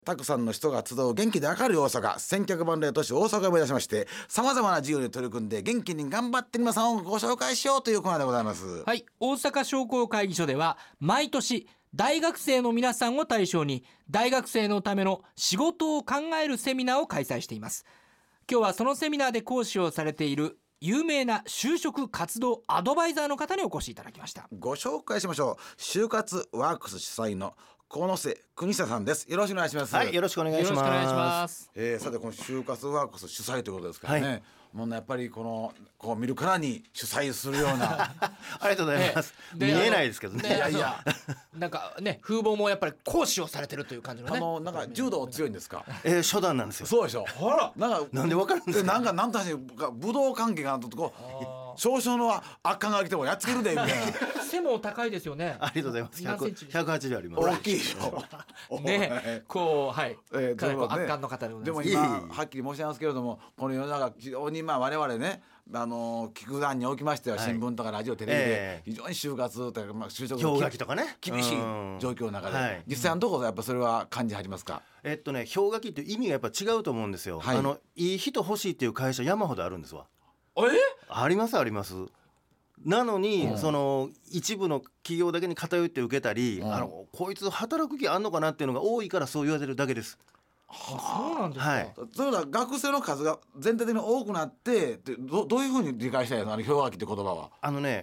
たくさんの人が集う元気で明るい大阪、千客万来都市大阪を目指しまして、さまざまな事業に取り組んで元気に頑張っている皆さんをご紹介しようというコーナーでございます。 はい、大阪商工会議所では毎年大学生の皆さんを対象に大学生のための仕事を考えるセミナーを開催しています。今日はそのセミナーで講師をされている有名な就職活動アドバイザーの方にお越しいただきました。 ご紹介しましょう。就活ワークス主催の河瀬邦久さんです。よろしくお願いします。 はい、よろしくお願いします。 さてこの就活ワークス主催ということですからね、はい、もうねやっぱりこう見るからに主催するようなありがとうございます。見えないですけどね。 いやいやなんかね風貌もやっぱり講師をされてるという感じのね。 なんか柔道強いんですか。 初段なんですよ。 そうでしょ。ほらなんでわかるんですか。 なんとなし武道関係がなんとこう少々の悪感が来てもやっつけるでみたいな。 背も高いですよね。 ありがとうございます。180あります。 大きいでしょ。 ね、こうはい、かなり圧巻の方でございます。 でも今はっきり申し上げますけれども、この世の中非常に我々ね聞く段におきましては、新聞とかラジオテレビで非常に就活とか就職氷河期とかね厳しい状況の中で、実際のところやっぱそれは感じはりますか。 氷河期っていう意味がやっぱ違うと思うんですよ。いい人欲しいっていう会社山ほどあるんですわ。ありますあります。なのに、その一部の企業だけに偏って受けたり、こいつ働く気あんのかなっていうのが多いからそう言われるだけです。 そうなんですか。 はい、 それは学生の数が全体的に多くなってどういうふうに理解したいの氷河期って言葉は。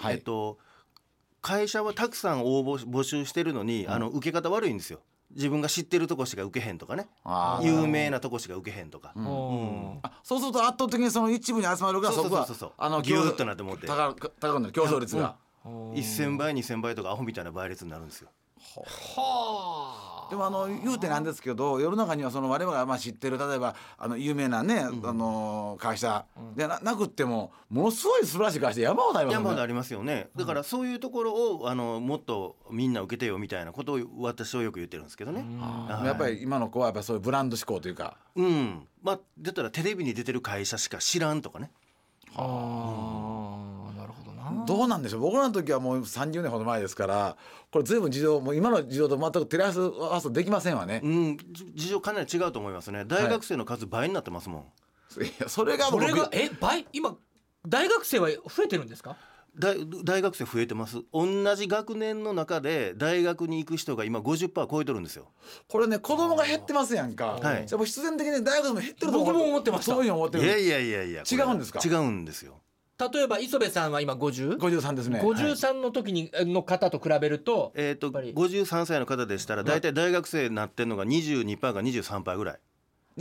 会社はたくさん募集してるのに、受け方悪いんですよ。自分が知ってるとこしか受けへんとかね、有名なとこしか受けへんとか、 そうすると圧倒的にその一部に集まるがそこはギューッとなって思って高くなる競争率が、 1000倍2000倍とかアホみたいな倍率になるんですよ。 でも言うてなんですけど、世の中にはその我々が知ってる例えば有名なね、会社でなくってもものすごい素晴らしい会社山ほどありますよね。 山ほどありますよね。だからそういうところをもっとみんな受けてよみたいなことを私はよく言ってるんですけどね。 やっぱり今の子はやっぱりそういうブランド志向というか、 だったらテレビに出てる会社しか知らんとかね。 なるほどな。 どうなんでしょう。僕らの時はもう30年ほど前ですから、これ随分事情もう今の事情と全く照らす合わせできませんわね。 事情かなり違うと思いますね。大学生の数倍になってますもん。 いやそれが倍今大学生は増えてるんですか。 大学生増えてます。同じ学年の中で大学に行く人が今 50% 超えてるんですよ。 これね子供が減ってますやんか。じゃあ必然的に大学でも減ってると僕も思ってました。 そういうの思ってる。 いや違うんですか。 違うんですよ。 例えば磯部さんは今 53ですね。 53の時にの方と比べると、 53歳の方でしたら大体大学生になってるのが 22% か 23% ぐらい。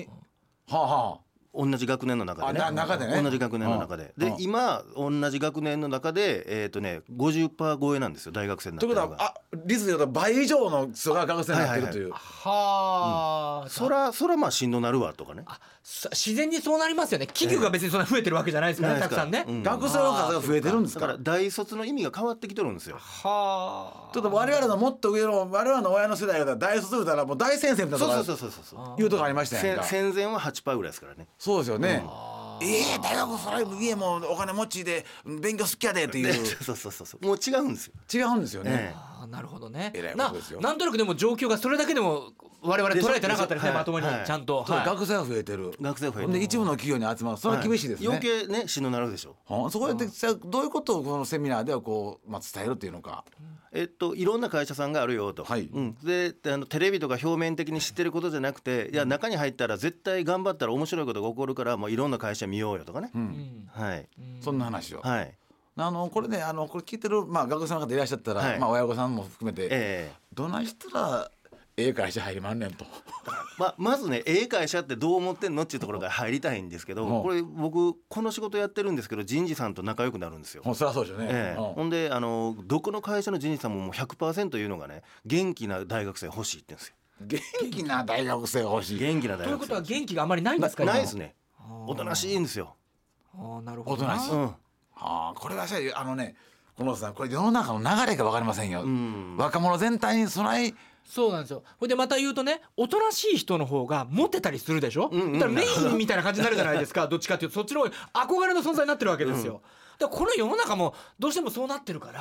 同じ学年の中でね。同じ学年の中で。で今同じ学年の中で50% 超えなんですよ、大学生になってるのが。 ということは率でいうと倍以上の人が学生になってるという。 そらまあしんどなるわとかね。 自然にそうなりますよね。企業が別にそんな増えてるわけじゃないですからね、たくさんね。 学生の数が増えてるんですか。 だから大卒の意味が変わってきてるんですよ。 ちょっと我々のもっと上の我々の親の世代が大卒だったらもう大先生みたいなとかいうとこありましたよね。 戦前は 8% ぐらいですからね。 そうですよね。大学それ家もお金持ちで勉強好きやでっていうそうもう違うんですよ。 違うんですよね。 なるほどね。 なんとなくでも状況がそれだけでも我々捉えてなかったですね、まともにちゃんと。 学生が増えてる。で一部の企業に集まる。それは厳しいですね。 余計ねしんどなるでしょ。 そこでどういうことをこのセミナーではこう伝えるっていうのか。 いろんな会社さんがあるよと。でテレビとか表面的に知ってることじゃなくて、いや中に入ったら絶対頑張ったら面白いことが起こるから、もういろんな会社見ようよとかね。 そんな話を。これねこれ聞いてる学生の方いらっしゃったら、親御さんも含めて、どないしたら会社入りまんねんと。 まずね会社ってどう思ってんのっていうところから入りたいんですけど、これ僕この仕事やってるんですけど人事さんと仲良くなるんですよ。 そりゃそうですよね。 ほんでどこの会社の人事さんももう 100% 言うのがね、元気な大学生欲しいって言うんですよ。 元気な大学生欲しい。 元気な大学生。 ということは元気があまりないんですか。 ないですね。おとなしいんですよ。 なるほど。 おとなしい。これはこのさんこれ世の中の流れが分かりませんよ。若者全体に備え。 そうなんですよ。ほいでまた言うとね、おとなしい人の方がモテたりするでしょ。だからメインみたいな感じになるじゃないですか。どっちかっていうとそっちの方が憧れの存在になってるわけですよ。だからこの世の中もどうしてもそうなってるから、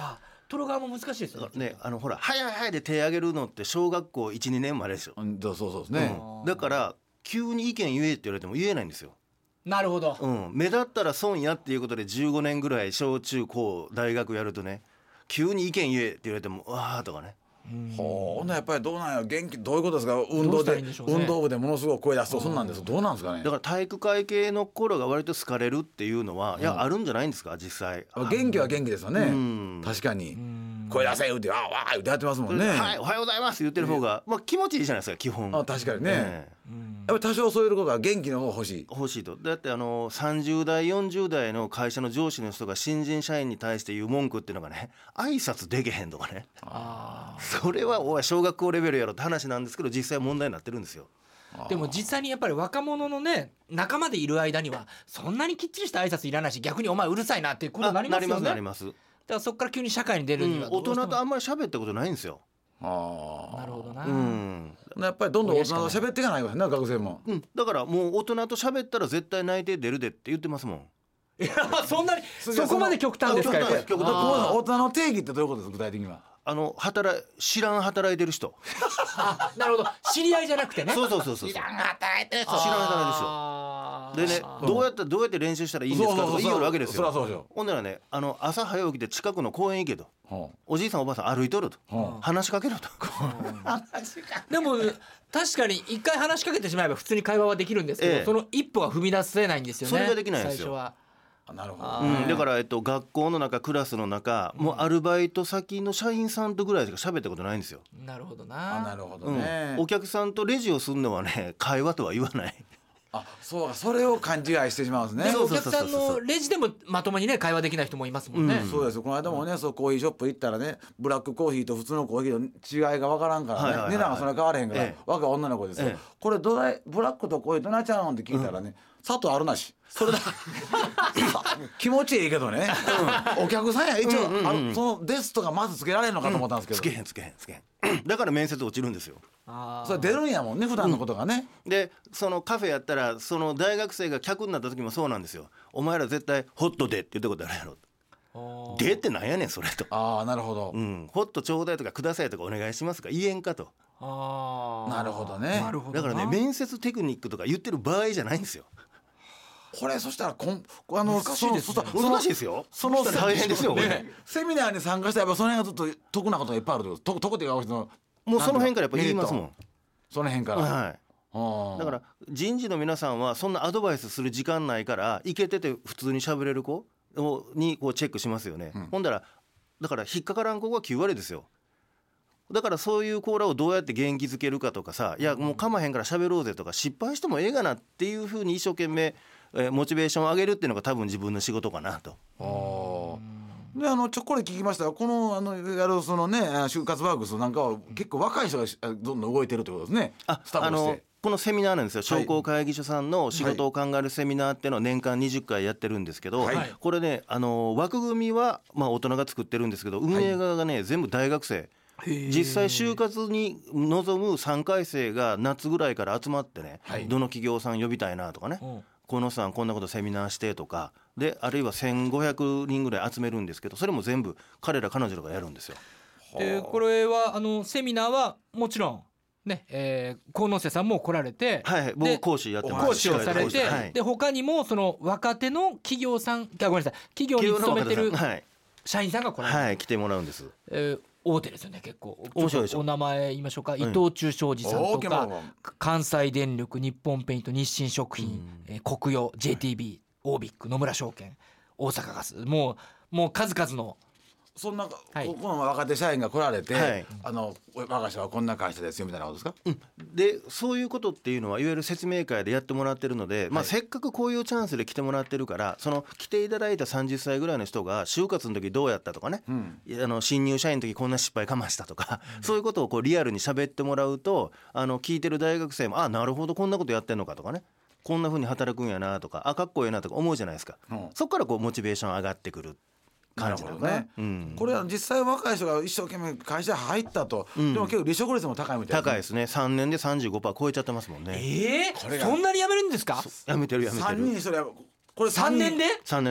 取る側も難しいですよね。ほら早い早いで手挙げるのって小学校 1,2 年までですよ。 そうですね、 だから急に意見言えって言われても言えないんですよ。 なるほど、 目立ったら損やっていうことで15年ぐらい小中高大学やるとね、急に意見言えって言われてもわーとかね。 ほんなやっぱりどうなんや、元気どういうことですか、運動で、運動部でものすごく声出すとそんなんです。どうなんですかね。 だから体育会系の頃が割と好かれるっていうのは、いやあるんじゃないんですか実際。 元気は元気ですよね、確かに声出せ言うてわーわー言うてやってますもんね、 はい、おはようございます言ってる方が、気持ちいいじゃないですか基本。 確かにね、やっぱり多少そういうことは元気の方が欲しいと。だって30代40代の会社の上司の人が新人社員に対して言う文句っていうのがね、挨拶できへんとかね。それはおい小学校レベルやろって話なんですけど、実際問題になってるんですよ。 でも実際にやっぱり若者のね仲間でいる間にはそんなにきっちりした挨拶いらないし、逆にお前うるさいなっていうことになりますよね。 なります。 だからそこから急に社会に出るには大人とあんまり喋ったことないんですよ。 なるほどな、 やっぱりどんどん大人と喋っていかないからね、学生も、 だからもう大人と喋ったら絶対内定出るでって言ってますもん。 いやそんなにそこまで極端ですか。 大人の定義ってどういうことです具体的には。 知らん働いてる人なるほど、知り合いじゃなくてね。 そう知らん働いてる人、 知らん働いてる人でね、どうやって練習したらいいんですかとか言いよるわけですよ。ほんならね、朝早起きて近くの公園行けと、おじいさんおばあさん歩いとると、話しかけろとでも確かに一回話しかけてしまえば普通に会話はできるんですけど、その一歩が踏み出せないんですよね。 それができないんですよ最初は。 なるほど、 だから、学校の中クラスの中、もうアルバイト先の社員さんとぐらいしか喋ったことないんですよ。 なるほどな。 なるほどね、 お客さんとレジをするのはね会話とは言わない。 そう、それを勘違いしてしまうんですね。 お客さんのレジでもまともにね会話できない人もいますもんね、 そうです。この間もね、そうコーヒーショップ行ったらね、ブラックコーヒーと普通のコーヒーの違いが分からんからね、値段がそんな変わらへんから、若い女の子ですよ、これブラックとコーヒーどないちゃうんって聞いたらね、砂糖あるなし、それだ気持ちいいけどね、お客さんや一応、そのですとかまずつけられるのかと思ったんですけど、 つけへんだから面接落ちるんですよ。 それ出るんやもんね、普段のことがね、 でそのカフェやったら、その大学生が客になった時もそうなんですよ。お前ら絶対ホットでって言ったことあるやろ。でってなんやねんそれと。 なるほど、 ホットちょうだいとかくださいとかお願いしますか言えんかと。 なるほどね。 だからね、面接テクニックとか言ってる場合じゃないんですよ。 これそしたら難しいですね。難しいですよ。 その大変ですよ、 セミナーに参加したらやっぱその辺がずっと得なことがいっぱいあるってこと。得っていうかもうその辺からやっぱ言いますもん。 その辺から、 だから人事の皆さんはそんなアドバイスする時間ないから、イケてて普通に喋れる子にこうチェックしますよね、ほんだらだから引っかからん子が9割ですよ。だからそういう子らをどうやって元気づけるかとかさ、いやもうかまへんから喋ろうぜとか、失敗してもええがなっていうふうに一生懸命モチベーションを上げるっていうのが多分自分の仕事かなと。 でこれ聞きました。このやるそのね就活ワークスなんかは結構若い人がどんどん動いてるってことですね。スタートしてこのセミナーなんですよ。商工会議所さんの仕事を考えるセミナーっていうのを年間20回やってるんですけど、これね枠組みは大人が作ってるんですけど、運営側がね全部大学生、実際就活に臨む3回生が夏ぐらいから集まってね、どの企業さん呼びたいなとかね、このさんこんなことセミナーしてとかで、あるいは1500人ぐらい集めるんですけど、それも全部彼ら彼女らがやるんですよ。 でこれはセミナーはもちろんね、鴻瀬さんも来られて、 僕講師やってます。 講師をされて、で他にもその若手の企業さん、ごめんなさい、企業に勤めてる社員さんが来られて、 来てもらうんです。 大手ですよね。結構面白いでしょ。 お名前言いましょうか、伊藤忠商事さんとか、関西電力、日本ペイント、日清食品、国用、 JTB、 オービック、野村証券、大阪ガス、もう数々のそんな、この若手社員が来られて、我が社はこんな会社ですよみたいなことですか。 でそういうことっていうのはいわゆる説明会でやってもらってるので、せっかくこういうチャンスで来てもらってるから、その来ていただいた30歳ぐらいの人が就活の時どうやったとかね、新入社員の時こんな失敗かましたとか、そういうことをこうリアルに喋ってもらうと、聞いてる大学生もなるほどこんなことやってんのかとかね、こんな風に働くんやなとか、かっこいいなとか思うじゃないですか、そこからこうモチベーション上がってくる感じなのかな。 これは実際若い人が一生懸命会社入ったと、でも結構離職率も高いみたいな、 高いですね。3年で 35% 超えちゃってますもんね。 そんなに辞めるんですか。 辞めてる 3人それはこれ 3年で 3年で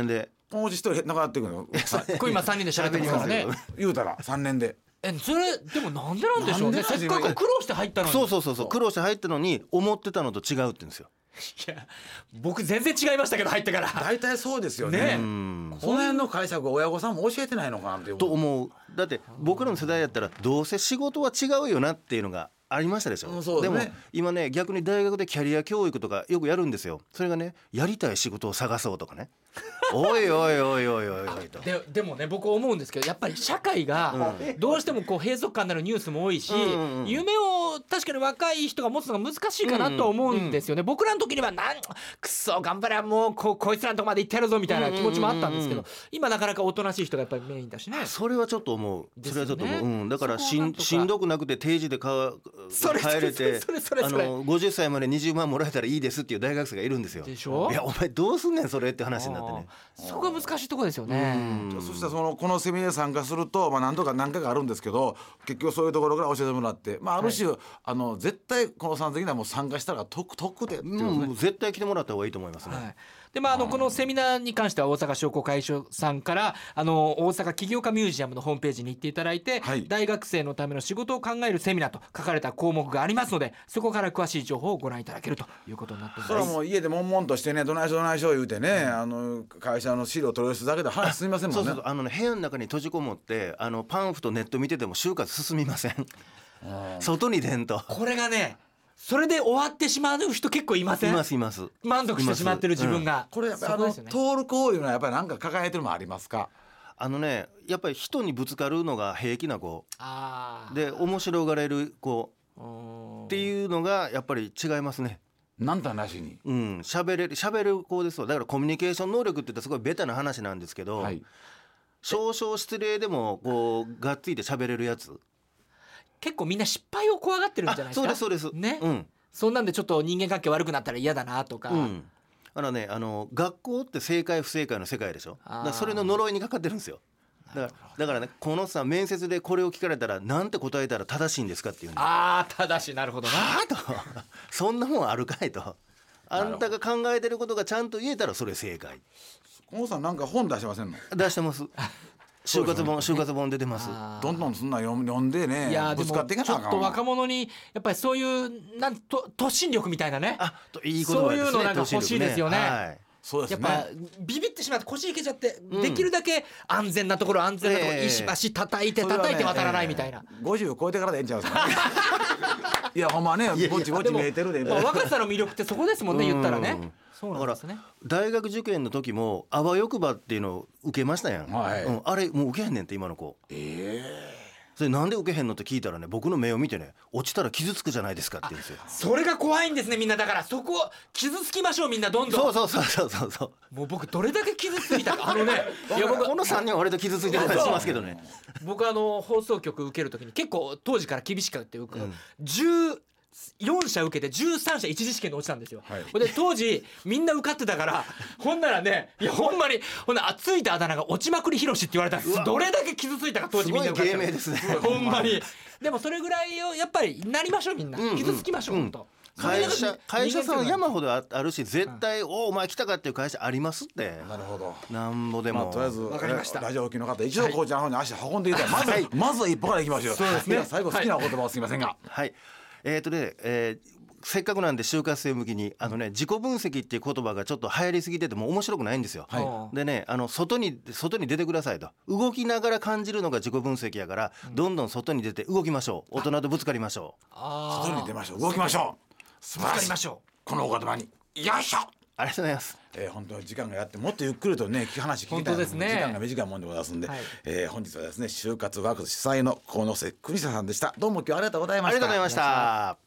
このうち1人なくなっていくのよこれ今3人で喋ってますからね言うたら3年でそれでもなんでなんでしょうね。せっかく苦労して入ったのに。 そう苦労して入ったのに思ってたのと違うって言うんですよ。 いや僕全然違いましたけど入ってから大体そうですよね。その辺の解釈を親御さんも教えてないのかなっていうと思う。だって僕らの世代やったらどうせ仕事は違うよなっていうのがありましたでしょ。でも今ね逆に大学でキャリア教育とかよくやるんですよ。それがねやりたい仕事を探そうとかねおいおいおいおいおいおいとでもね僕思うんですけどやっぱり社会がどうしてもこう閉塞感のあるニュースも多いし、夢を確かに若い人が持つのが難しいかなと思うんですよね。僕らの時にはくそ頑張れもうこいつらのとこまで行ってやるぞみたいな気持ちもあったんですけど、今なかなかおとなしい人がやっぱりメインだしね。 それはちょっと思う。それはちょっと思う。だからしんどくなくて定時で帰れて50歳まで20万もらえたらいいですっていう大学生がいるんですよ。 でしょ。 いやお前どうすんねんそれって話になってね。 そこが難しいところですよね。 そしたらこのセミナー参加すると、何とか何回かあるんですけど結局そういうところから教えてもらって、ある種、絶対この3的にはもう参加したら得でっていう、 絶対来てもらった方がいいと思いますね。 でこのセミナーに関しては大阪商工会議所さんから大阪起業家ミュージアムのホームページに行っていただいて、大学生のための仕事を考えるセミナーと書かれた項目がありますのでそこから詳しい情報をご覧いただけるということになっています。 それはもう家で悶々としてねどないしょ言うてね、会社の資料取り寄せだけで話進みませんもんね。 そう部屋の中に閉じこもってパンフとネット見てても就活進みません外に出んと。 これがねそれで終わってしまう人結構いません？ います満足してしまってる自分が、 これやっぱり通る行為のはやっぱり何か抱えてるのもありますか？ やっぱり人にぶつかるのが平気な子で面白がれる子っていうのがやっぱり違いますね。 なんとなしに喋る子ですよ。だからコミュニケーション能力って言ったらすごいベタな話なんですけど、少々失礼でもがっついて喋れるやつ。 結構みんな失敗を怖がってるんじゃないですか。 そうですね、 そんなんでちょっと人間関係悪くなったら嫌だなとか、 学校って正解不正解の世界でしょ。だからそれの呪いにかかってるんですよ。だからねこのさ面接でこれを聞かれたらなんて答えたら正しいんですかっていうね。 正しい。なるほどなとそんなもんあるかいと。あんたが考えてることがちゃんと言えたらそれ正解。 このさんなんか本出してませんの？ 出してます就活本出てます。 どんどんそんな読んでね。 いやぶつかっていかなあかん。 ちょっと若者にやっぱりそういう突進力みたいなね。 いい言葉ですね。 そういうのなんか欲しいですよね。 そうですね。 やっぱビビってしまって腰いけちゃって、できるだけ安全なところ石橋叩いて渡らないみたいな。 50超えてからでええんちゃうですか。いやほんまねぼちぼち見えてるで。 若さの魅力ってそこですもんね言ったらね。そうなんですね。 大学受験の時もあわよくばっていうのを受けましたやん、あれもう受けへんねんって今の子。それなんで受けへんのって聞いたらね僕の目を見てね落ちたら傷つくじゃないですかって言うんですよ。 それが怖いんですねみんな。だからそこ傷つきましょうみんなどんどん。 そうもう僕どれだけ傷ついたかいや僕この3人は割と傷ついてる感じしますけどね。 僕放送局受ける時に結構当時から厳しくて14社受けて13社一次試験で落ちたんですよ、で当時みんな受かってたからほんならねいやほんまについたあだ名が落ちまくりひろしって言われたんです。どれだけ傷ついたか当時みんな受かってた。 すごい芸名ですねほんまに。でもそれぐらいをやっぱりなりましょうみんな、傷つきましょう、 会社さん山ほどあるし絶対お前来たかっていう会社ありますって。 なるほど。 なんぼでも、 とりあえず分かりました。 ラジオ機の方一度こうちゃんの方に足運んでいただいてまずは一歩から行きましょう。そうですね。最後好きなお言葉をすみませんが、 せっかくなんで就活生向きに自己分析っていう言葉がちょっと流行りすぎてても面白くないんですよ、でね外に出てくださいと。動きながら感じるのが自己分析やから、どんどん外に出て動きましょう。大人とぶつかりましょう。 外に出ましょう。動きましょう。素晴らしい。このお言葉によいしょ。 ありがとうございます。 本当に時間がやってもっとゆっくりとね話聞きたいですね。時間が短いもんでございますんで、本日はですね就活ワークス主催の鴻瀬邦久さんでした。どうも今日ありがとうございました。 ありがとうございました。